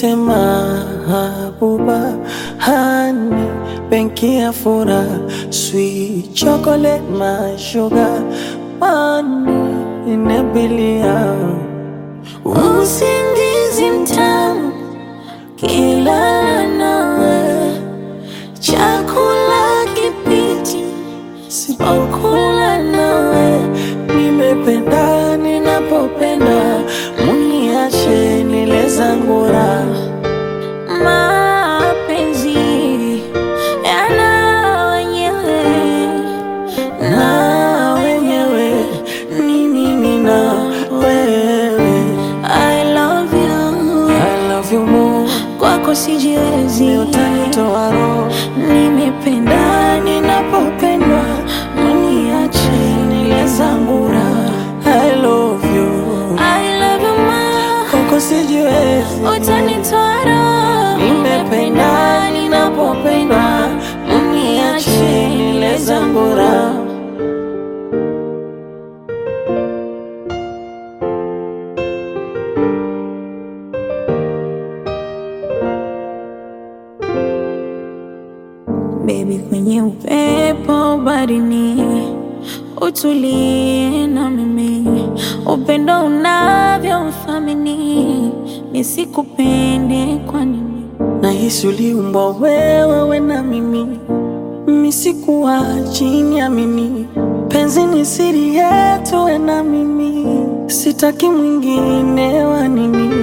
Niite mahabuba, honey, benki ya furaha, sweet chocolate, my sugar, money inabilia. Usingizi mtamu kila nawe, chakula kipiti sipokula nawe. Nimependa ninapopenda, muniache nile zangu raha. Mapenzi yana wenyewe, Na wenyewe ni mimi na wewe. I love you, I love you more, kwako sijiwezi. utanitoa roho. Nimependa ninapopendwa, uniache nile zangu raha. I love you, I love you ma, kwako sijiwezi. utanitoa roho. Nimependa ninapopendwa, uniache nile zangu raha. Baby, kwenye upepo barini, utulie na mimi. Upendo unavyo uthamini, nisikupende kwa nini? Nahisi uliumbwa wewe na mimi, mimi sikuwa chini ya mimi. Penzi ni siri yetu we na mimi, sitaki mwingine wa nini.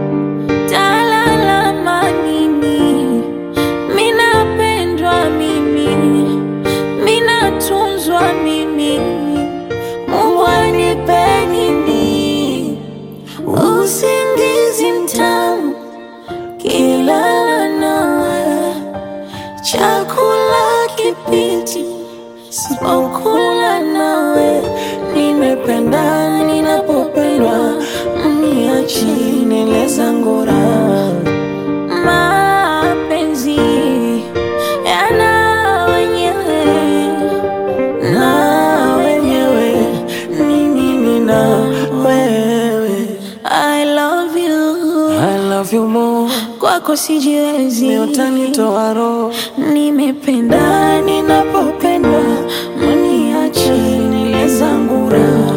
Talalama nini? Minapendwa mimi, minatunzwa mimi. Mungu anipe nini? Usingizi mtamu kila nawe, chakula kipiti sipokula nawe. Nimependa ninapopendwa, mniache nile zangu raha. Mapenzi yana wenyewe, Na wenyewe ni mimi na wewe. I love you, I love you more, kwako sijiwezi. utanitoa roho. Nimependa ninapopendwa, mniache nile zangu raha.